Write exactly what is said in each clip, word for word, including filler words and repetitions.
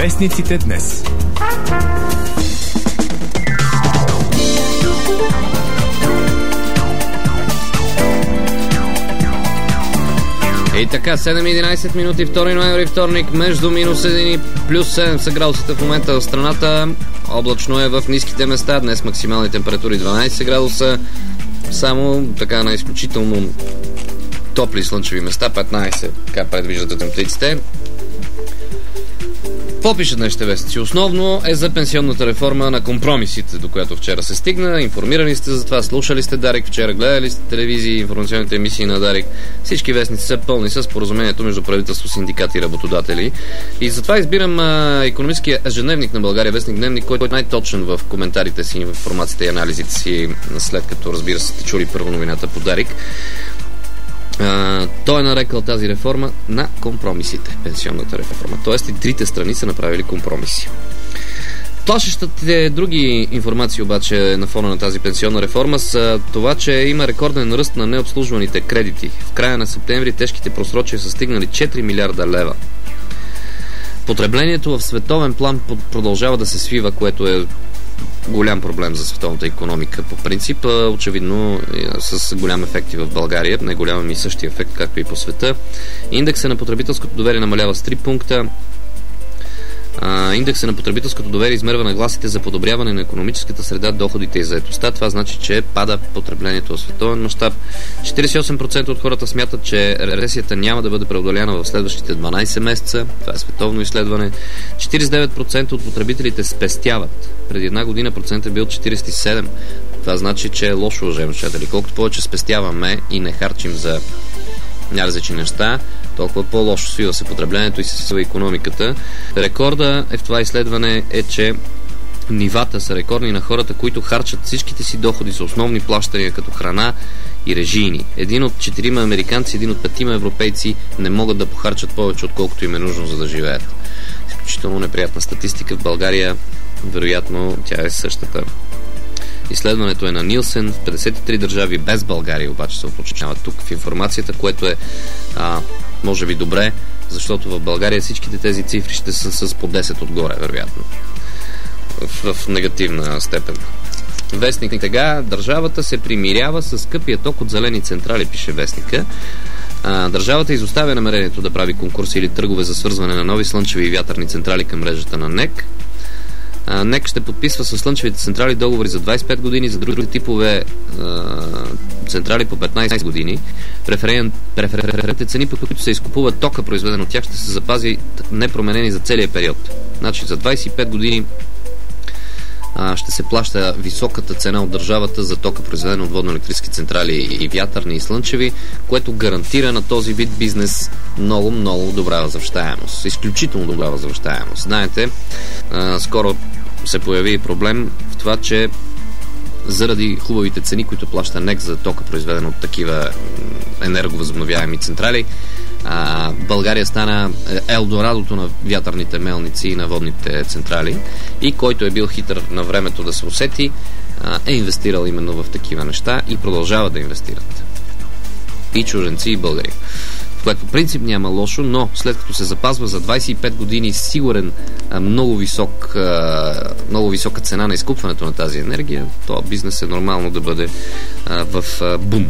Вестниците днес. И така, седем и единайсет минути, втори ноември, вторник, между минус един и плюс седем са градусите в момента в страната. Облачно е в ниските места, днес максимални температури дванайсет градуса, само така на изключително топли слънчеви места петнайсет, така предвиждате температурите. Какво пишат днешните вестници? Основно е за пенсионната реформа на компромисите, до която вчера се стигна. Информирани сте за това, слушали сте Дарик вчера, гледали сте телевизии, информационните емисии на Дарик. Всички вестници са пълни с споразумението между правителство, синдикати и работодатели. И затова избирам а, икономическия ежедневник на България, вестник Дневник, който е най-точен в коментарите си, в информацията и анализите си, след като, разбира се, сте чули първо новината по Дарик. Uh, той е нарекал тази реформа на компромисите, пенсионната реформа. Тоест и трите страни са направили компромиси. Плашещите други информации обаче на фона на тази пенсионна реформа са това, че има рекорден ръст на необслужваните кредити. В края на септември тежките просрочия са стигнали четири милиарда лева. Потреблението в световен план продължава да се свива, което е голям проблем за световната икономика. По принцип, очевидно с голям ефект и в България, не голям, ами същия ефект, както и по света. Индексът на потребителското доверие намалява с три пункта. Индексът на потребителското доверие измерва нагласите за подобряване на икономическата среда, доходите и заетостта. Това значи, че пада потреблението в световен мащаб. четирийсет и осем процента от хората смятат, че рецесията няма да бъде преодоляна в следващите дванайсет месеца. Това е световно изследване. четирийсет и девет процента от потребителите спестяват. Преди една година процент е бил четирийсет и седем процента. Това значи, че е лошо, уважаеми читатели. Колкото повече спестяваме и не харчим за различни неща, толкова по-лошо свива се потреблението и се свива икономиката. Рекорда е в това изследване е, че нивата са рекордни на хората, които харчат всичките си доходи за основни плащания, като храна и режийни. Един от четирима американци, един от петима европейци не могат да похарчат повече, отколкото им е нужно, за да живеят. Изключително неприятна статистика. В България, вероятно, тя е същата. Изследването е на Нилсен в петдесет и три държави, без България обаче се уточнява тук в информацията, което е а, може би добре, защото в България всичките тези цифри ще са с по десет отгоре, вероятно. В, в негативна степен. Вестник тега, държавата се примирява с скъпия ток от зелени централи, пише вестника. А, държавата изоставя намерението да прави конкурси или търгове за свързване на нови слънчеви и вятърни централи към мрежата на НЕК. НЕК ще подписва с слънчевите централи договори за двайсет и пет години, за други типове а, централи по петнайсет години. Преферентните цени, по които се изкупува тока, произведен от тях, ще се запази непроменени за целия период. Значи за двайсет и пет години а, ще се плаща високата цена от държавата за тока, произведен от водно-електрически централи и вятърни и слънчеви, което гарантира на този вид бизнес много, много добра възвръщаемост. Изключително добра възвръщаемост. Знаете, а, скоро се появи проблем в това, че заради хубавите цени, които плаща НЕК за тока, произведен от такива енерговъзобновяеми централи, а, България стана елдорадото на вятърните мелници и на водните централи, и който е бил хитър на времето да се усети, а, е инвестирал именно в такива неща и продължава да инвестират. И чужденци, и българи. В което принцип няма лошо, но след като се запазва за двайсет и пет години сигурен много, висок, много висока цена на изкупването на тази енергия, то бизнес е нормално да бъде в бум.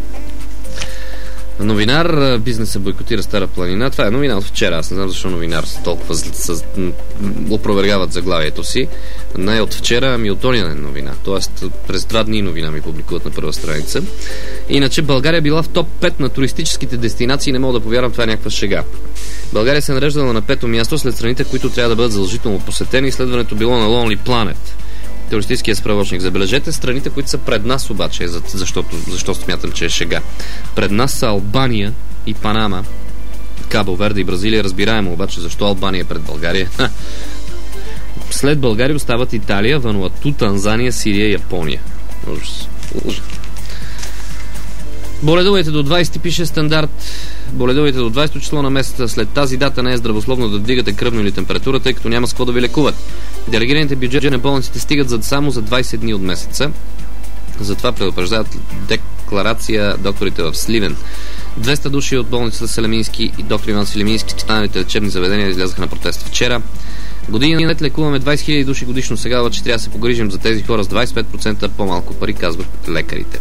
Новинар, бизнеса бойкотира Стара планина. Това е новина от вчера. Аз не знам защо новинар толкова с... опровергават заглавието си. Не е от вчера, ами от ония новина. Тоест през два дни новина ми публикуват на първа страница. Иначе България била в топ пет на туристическите дестинации. Не мога да повярвам, това е някаква шега. България се нареждала на пето място след страните, които трябва да бъдат задължително посетени. Изследването било на Lonely Planet, туристическия справочник. Забележете страните, които са пред нас обаче, защото, защото смятам, че е шега. Пред нас са Албания и Панама, Кабо Верде и Бразилия. Разбираемо обаче защо Албания е пред България. След България остават Италия, Вануату, Танзания, Сирия и Япония. Ужас. Ужас. Боледувайте до двайсети, пише Стандарт. Боледувайте до двайсето число на месеца. След тази дата не е здравословно да вдигате кръвно или температура, тъй като няма с какво да ви лекуват. Делегираните бюджети на болниците стигат за, само за двайсет дни от месеца. Затова предупреждават декларация докторите в Сливен. двеста души от болницата Селемински и доктор Иван Селемински, останалите лечебни заведения излязаха на протест вчера. Години нет лекуваме двайсет хиляди души годишно, сега обаче трябва да се погрижим за тези хора с двайсет и пет процента по-малко пари, казват лекарите.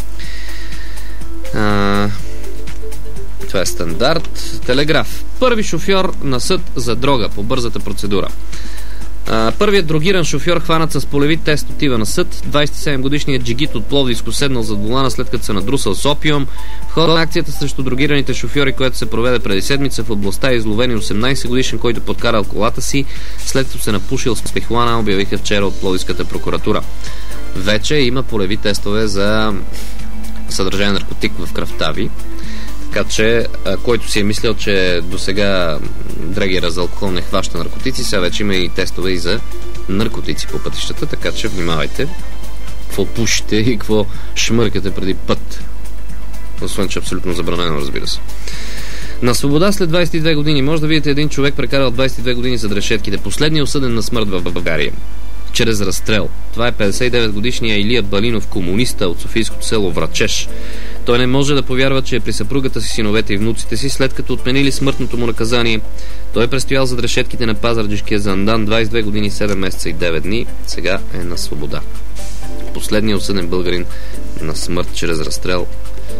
А, това е Стандарт. Телеграф. Първи шофьор на съд за дрога по бързата процедура. Uh, първият дрогиран шофьор, хванат с полеви тест, отива на съд. двайсет и седем годишният джигит от Пловдивско седнал зад волана, след като се надрусал с опиум. В хода на акцията срещу дрогираните шофьори, която се проведе преди седмица в областта, е изловен и осемнайсет годишен, който подкарал колата си, след като се напушил с пехлана, обявиха вчера от Пловдивската прокуратура. Вече има полеви тестове за съдържание на наркотик в кръвта ви. Така че, който си е мислял, че до сега дрегера за алкохол не хваща наркотици, сега вече има и тестове и за наркотици по пътищата, така че внимавайте какво пушите и какво шмъркате преди път. Освен, че е абсолютно забранено, разбира се. На свобода след двайсет и две години може да видите един човек, прекарал двайсет и две години зад решетките. Последният осъден на смърт в България чрез разстрел. Това е петдесет и девет годишния Илия Балинов, комуниста от софийското село Врачеш. Той не може да повярва, че е при съпругата си, синовете и внуците си, след като отменили смъртното му наказание. Той е престоял зад решетките на пазарджишкия Зандан двайсет и две години, седем месеца и девет дни. Сега е на свобода. Последният осъден българин на смърт чрез разстрел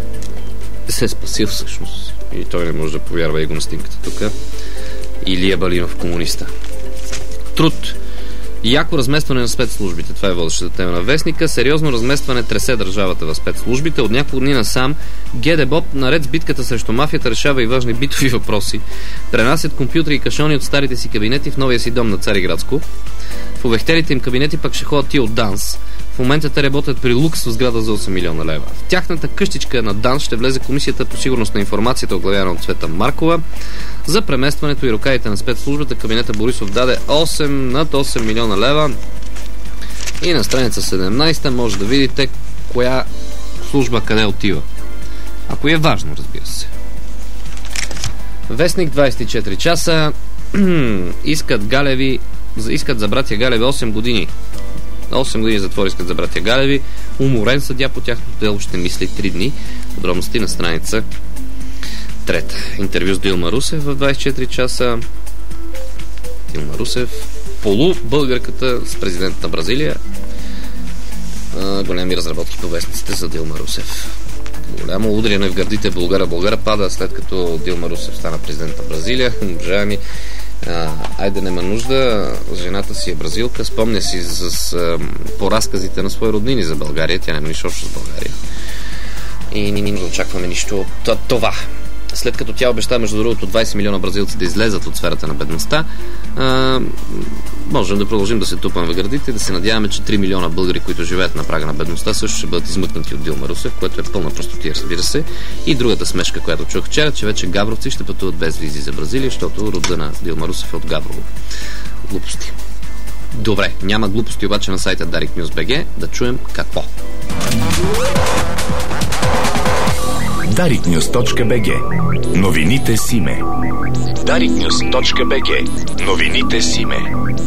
се е спасил всъщност. И той не може да повярва и го на снимката тук. Илия Балинов, комуниста. Труд. Яко разместване на спецслужбите. Това е водещата тема на вестника. Сериозно разместване тресе държавата в спецслужбите. От няколко дни насам ГДБОП, наред с битката срещу мафията, решава и важни битови въпроси. Пренасят компютри и кашони от старите си кабинети в новия си дом на Цариградско. В увехтелите им кабинети пък ще ходят и от ДАНС. В момента те работят при лукс в сграда за осем милиона лева. В тяхната къщичка на ДАНС ще влезе Комисията по сигурност на информацията, оглавявана от Цвета Маркова. За преместването и рукавите на спецслужбата кабинета Борисов даде осем над осем милиона лева. И на страница седемнайсета може да видите коя служба къде отива. Ако е важно, разбира се. Вестник двайсет и четири часа. искат Галеви, искат за братя Галеви осем години. осем години затвор искат за братя Галеви. Уморен съдия по тяхното дело ще мисли три дни. Подробности на страница трета. Интервю с Дилма Русев в двайсет и четири часа. Дилма Русев, полубългарката с президент на Бразилия. А, големи разработки по вестниците за Дилма Русев. Голямо удряне в гърдите Българа. Българа пада след като Дилма Русев стана президент на Бразилия. Уважаеми, А, айде нема нужда, жената си е бразилка, спомня си с, с по разказите на свои роднини за България, тя няма нищо общо с България и не ни очакваме нищо от това. След като тя обеща, между другото, двайсет милиона бразилци да излезат от сферата на бедността, а, можем да продължим да се тупаме в гърдите и да се надяваме, че три милиона българи, които живеят на прага на бедността, също ще бъдат измъкнати от Дилма Русев, което е пълна простотия, разбира се. И другата смешка, която чух вчера, че вече гавровци ще пътуват без визи за Бразилия, защото рода на Дилма Русев е от Гаврово. Глупости. Добре, няма глупости обаче на сайта Дарик Нюз БГ. Да чуем какво. дарик нюз точка би джи. Новините с име. дарик нюз точка би джи. Новините с име.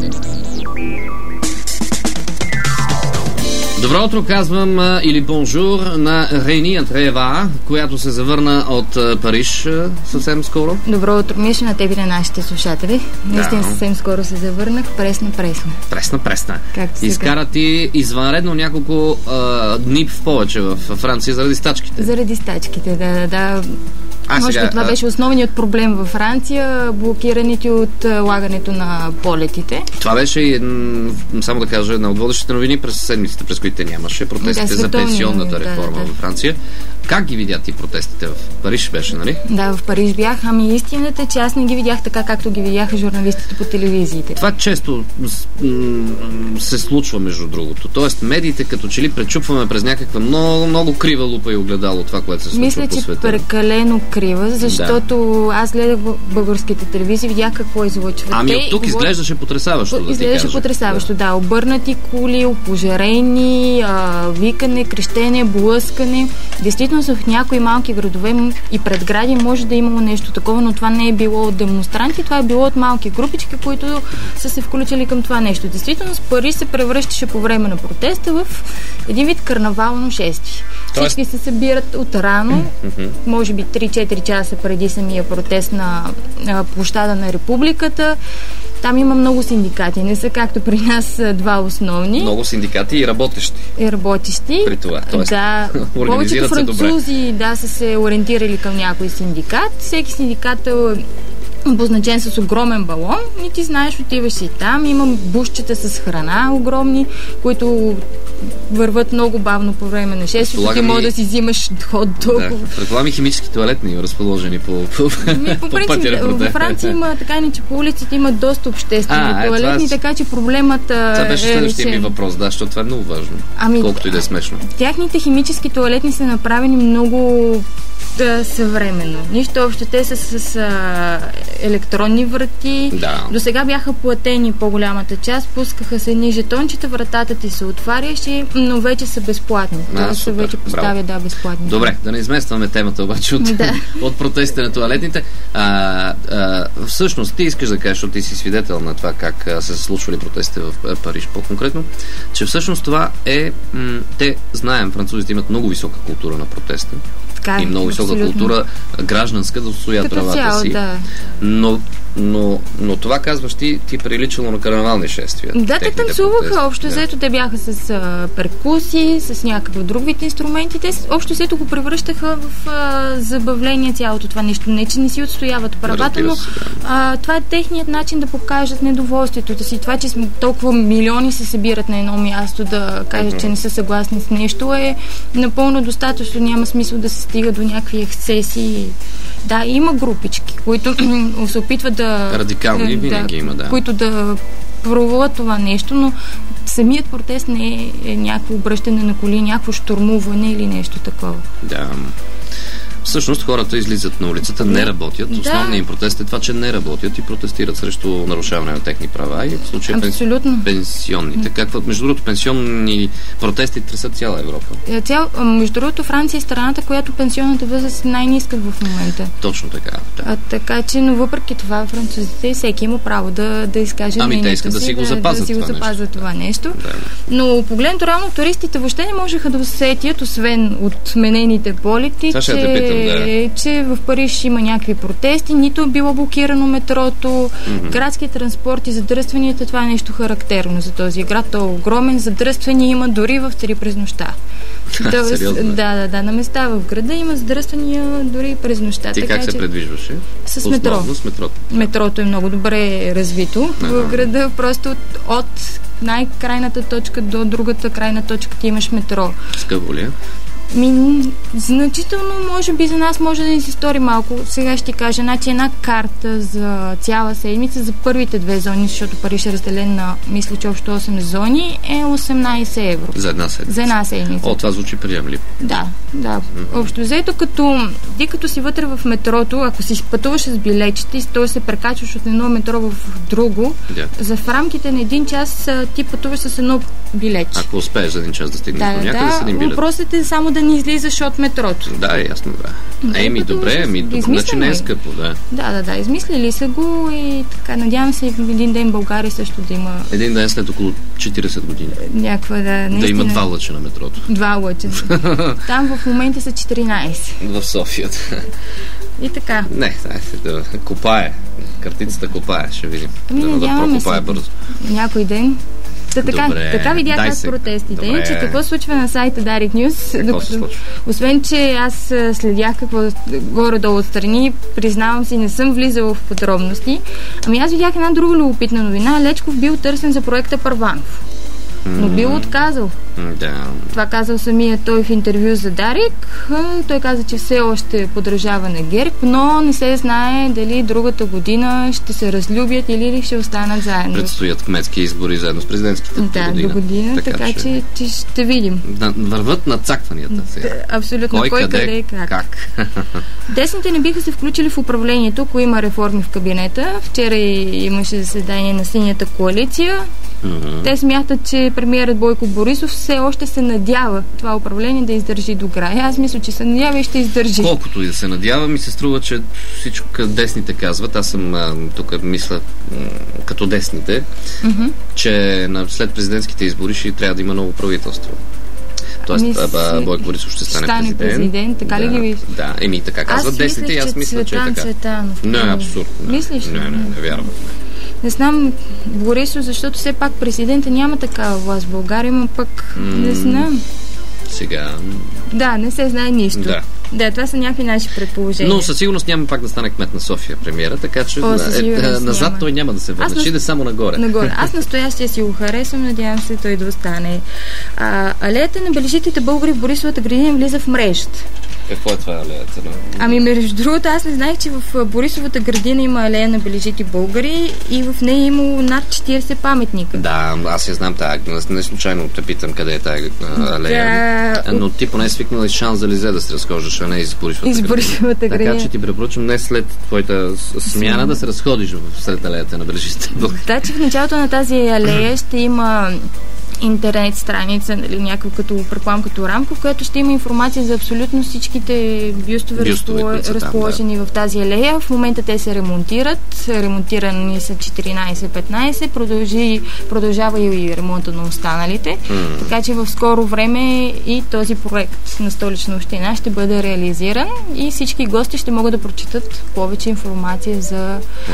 Добро утро, казвам, или бонжур на Рени Андреева, която се завърна от Париж съвсем скоро. Добро утро, Миша, на теб и на нашите слушатели. Наистина да. Съвсем скоро се завърнах. Пресна, пресна. Пресна, пресна. Изкара ти извънредно няколко а, дни в повече в Франция заради стачките. Заради стачките, да, да, да. А, може сега, би това а... беше основният проблем във Франция, блокираните от лагането на полетите. Това беше, само да кажа, една от водещите новини през седмицата, през които нямаше протестите да, за пенсионната реформа да, да. във Франция. Как ги видят ти протестите в Париж беше, нали? Да, в Париж бях, ами истината е, че аз не ги видях така, както ги видяха журналистите по телевизиите. Това често се случва, между другото. Тоест, медиите като че ли пречупваме през някаква много, много крива лупа и огледало това, което се случва Мисля, по света. Мисля, че прекалено крива, защото да. аз гледах българските телевизии, видях какво излъчват. Ами от тук изглеждаше потресаващо, да Изглеждаше ти потресаващо, да. да. Обърнати кули, опожарени, а, викане, крещене, блъскане. Действително в някои малки градове и предгради може да е имало нещо такова, но това не е било от демонстранти, това е било от малки групички, които са се включили към това нещо. Действително с Париж се превръщаше по време на протеста в един вид карнавално шествие. Тоест... Всички се събират от рано, mm-hmm. може би три-четири часа преди самия протест на, на площада на Републиката Там има много синдикати, не са както при нас два основни. Много синдикати и работещи. И работещи. При това. Тоест, да, повечето французи да, са се ориентирали към някой синдикат. Всеки синдикат е обозначен с огромен балон и ти знаеш, отиваш си там. Има бушчета с храна огромни, които върват много бавно по време на шествието. Ти може да си взимаш хот-дог. Да, предполагам и химически туалетни, разположени по, по, ми, по, по принцип, пътя. Във Франция има, така не, че по улиците има доста обществени а, туалетни, е, така че проблемът това беше е следващия ми въпрос, да, защото това е много важно. Ами, колкото и да е смешно. Тяхните химически туалетни са направени много да, съвременно. Нищо общо. Те са с, с а, електронни врати. Да. До сега бяха платени по-голямата част. Пускаха се едни жетончета, вратата ти се отваряше, но вече са безплатни. Това се вече поставя, да, безплатни. Добре, да не изместваме темата обаче от, да. от протестите на туалетните. А, а, всъщност, ти искаш да кажеш, защото ти си свидетел на това как а, са се случвали протестите в Париж по-конкретно, че всъщност това е... М- те, знаем, французите имат много висока култура на протеста. Така, и много висока абсолютно. Култура гражданска да отстоят правата цяло, си. Да. Но, но, но това, казваш ти, ти приличало на карнавални шествия. Да, те танцуваха. Общо да. Взето те бяха с а, перкуси, с някакъв друг вид инструменти. Те общо взето го превръщаха в а, забавление цялото това нещо. Не, че не си отстояват правата, но а, това е техният начин да покажат недоволствието си. Това, че сме толкова милиони се събират на едно място да кажат, uh-huh. че не са съгласни с нещо, е напълно достатъчно. Няма смисъл да се стига до някакви ексцесии. Да, има групички, които се опитват да... Радикални да, винаги има, да. Които да провалят това нещо, но самият протест не е, е някакво обръщане на коли, някакво щурмуване или нещо такова. Да. Всъщност хората излизат на улицата, не работят. Да. Основният им протест е това, че не работят и протестират срещу нарушаване на техни права и в случая абсолютно. Пенсионните. Каква, между другото, пенсионни протести тресат цяла Европа. Цял, между другото, Франция е страната, която пенсионната възраст е най-ниска в момента. Точно така. Да. А, така че, но въпреки това, французите всеки има право да, да изкаже ами мнението те искат си, да си го запазят, да, да си го запазят това нещо. Да. Но погледнато равно, туристите въобще не можеха да усетят, освен отменените полети, че Да. че в Париж има някакви протести, нито е било блокирано метрото, mm-hmm. градски транспорт и задръстванията, това е нещо характерно за този град. Той е огромен, задръствания има дори в три през нощта. Тоест, да, да, да, на места в града има задръствания дори през нощта. Ти така, как се че... предвижваше? С Основно, метро. С метрото. Метрото е много добре развито ага. в града, просто от, от най-крайната точка до другата крайна точка ти имаш метро. Скъпо ли е? Ми, значително, може би за нас може да ни се стори малко. Сега ще ти кажа, значи една карта за цяла седмица за първите две зони, защото Париж е разделен на, мисля, че общо осем зони, е осемнайсет евро. За една седмица? За една седмица. О, това звучи приемливо. Да, да. Mm-hmm. Общо взето, като ти като си вътре в метрото, ако си пътуваш с билетчета и то се прекачваш от едно метро в друго, yeah. за в рамките на един час ти пътуваш с едно билетче. Ако успееш за един час да стигнеш да, до някъде да, с един билет. Въпросът е само да не излизаш от метрото. Да, е ясно, да. да Еми, добре, ами, значи не е скъпо, да. Да, да, да, измислили са го и така, надявам се един ден България също да има... Един ден след около четирийсет години. Някаква, да, наистина... Да има два лъча на метрото. Два лъча. Там в момента са четиринайсет. В София. И така. Не, да, да копае. Картицата копае, ще видим. Ами, да, да прокопае бързо. Някой ден. Та, така, Добре, така видях аз протестите. Добре. Че какво случва на сайта Дарик Нюз. Какво се случва? Освен, че аз следях какво горе-долу отстрани, признавам си, не съм влизала в подробности. Ами аз видях една друга любопитна новина. Лечков бил търсен за проекта Първанов. Но бил отказал. Да. Това казал самия той в интервю за Дарик. Той каза, че все още подражава на ГЕРБ, но не се знае дали другата година ще се разлюбят или ще останат заедно. Предстоят кметски избори заедно с президентските да, година. до година, така, така че, че ще видим. Да, върват надцакванията сега. Да, абсолютно. Кой, Кой къде, къде как. как. Десните не биха се включили в управлението, ако има реформи в кабинета. Вчера имаше заседание на Синята коалиция. Mm-hmm. Те смятат, че премиерът Бойко Борисов все още се надява това управление да издържи до края. Аз мисля, че се надява и ще издържи. Колкото и да се надява, ми се струва, че всичко десните казват, аз съм а, тук мисля м- като десните, mm-hmm. че на, след президентските избори ще трябва да има ново правителство. Тоест, ами, а, Бойко Борисов ще стане, стане президент. президент. Така да, ли ги виж? Да, еми така казват десните и аз мисля, че е така. Цветанов. Не, абсурдно. Мислиш ли? Не, не, не, не вярвам. Не знам, Борисов, защото все пак президента няма такава власт в България, но пък mm, не знам. Сега... Да, не се знае нищо. Да. Да, това са някакви наши предположения. Но със сигурност няма пак да стане кмет на София премиера, така че О, е, е, назад няма. Той няма да се върне, ще иде само нагоре. нагоре. Аз настоящия си го харесвам, надявам се той да остане. А, алеята на бележитите българи в Борисовата градина влиза в мрежата. Какво е това алеята? Ами, между другото, аз не знаех, че в Борисовата градина има алея на бележити българи и в нея имало над четирийсет паметника. Да, аз я знам тая. Не случайно те питам къде е тая алея. Да, но ти поне свикнала и Шанс-Елизе да се разхождаш, а не из Борисовата из Борисовата градина. Така че ти препоръчвам не след твоята смяна да се разходиш след алеята на бележитите българи. Да, че в началото на тази алея ще има интернет страница, нали, някакво като, предполагам, като рамка, в която ще има информация за абсолютно всичките бюстове, бюстове разполо... разположени там, да. В тази алея. В момента те се ремонтират. Ремонтирани са четиринайсет-петнайсет. Продължи, продължава и ремонта на останалите. Mm. Така че в скоро време и този проект на Столична община ще бъде реализиран и всички гости ще могат да прочитат повече информация за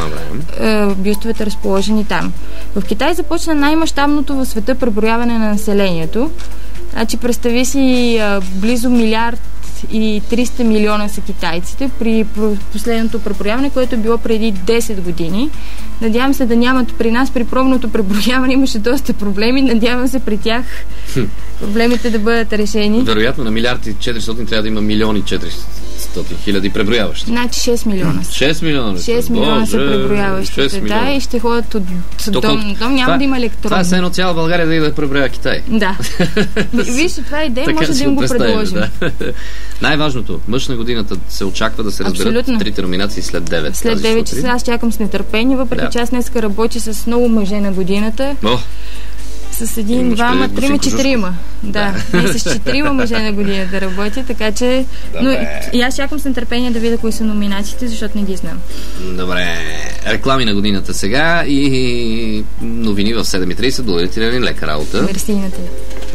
е, бюстовете, разположени там. В Китай започна най-мащабното в света преброяване на населението. Значи, представи си, а, близо милиард и триста милиона са китайците при последното преброяване, което е било преди десет години. Надявам се да нямат при нас, при пробното преброяване имаше доста проблеми. Надявам се при тях проблемите да бъдат решени. Вероятно на милиард и четиристотин трябва да има милиони четиристотин хиляди преброяващи. Значи шест милиона са. шест милиона. шест милиона са преброяващите. Да, и ще ходят от дом на дом. Няма това, да има електронно. Това е все едно цяла България да иде да преброява Китай. Да. Виж, това е идея, може да им го предложим. Да. Най-важното, мъж на годината се очаква да се разберат абсолютно. Трите номинации след девет. След девет часа аз чакам с нетърпение, въпреки да. Че аз днеска работя с много мъже на годината. О! С един, двама, трима, четирима. Да, и с четирима мъже на година да работя, така че... Но и аз чакам с нетърпение да видя кои са номинациите, защото не ги знам. Добре. Реклами на годината сега и новини в седем и трийсет. Благодаря ти, Лени. Лека работа. Мерси на теб.